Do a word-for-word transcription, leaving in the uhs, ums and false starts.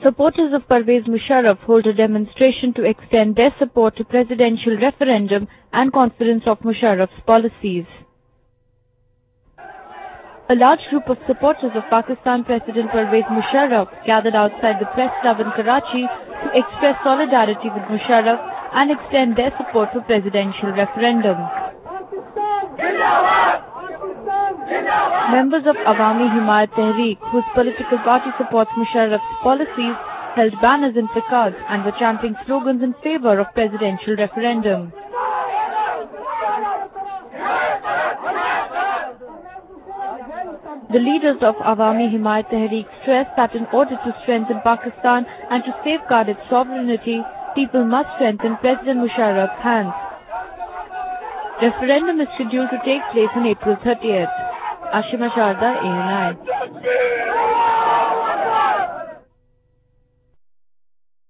Supporters of Parvez Musharraf hold a demonstration to extend their support to presidential referendum and confidence of Musharraf's policies. A large group of supporters of Pakistan President Parvez Musharraf gathered outside the Press Club in Karachi to express solidarity with Musharraf and extend their support for presidential referendum. Members of Awami Himayat Tehreek, whose political party supports Musharraf's policies, held banners and placards and were chanting slogans in favor of presidential referendum. The leaders of Awami Himayat Tehreek stressed that in order to strengthen Pakistan and to safeguard its sovereignty, people must strengthen President Musharraf's hands. Referendum is scheduled to take place on April thirtieth. Ashima Sharda, A N I.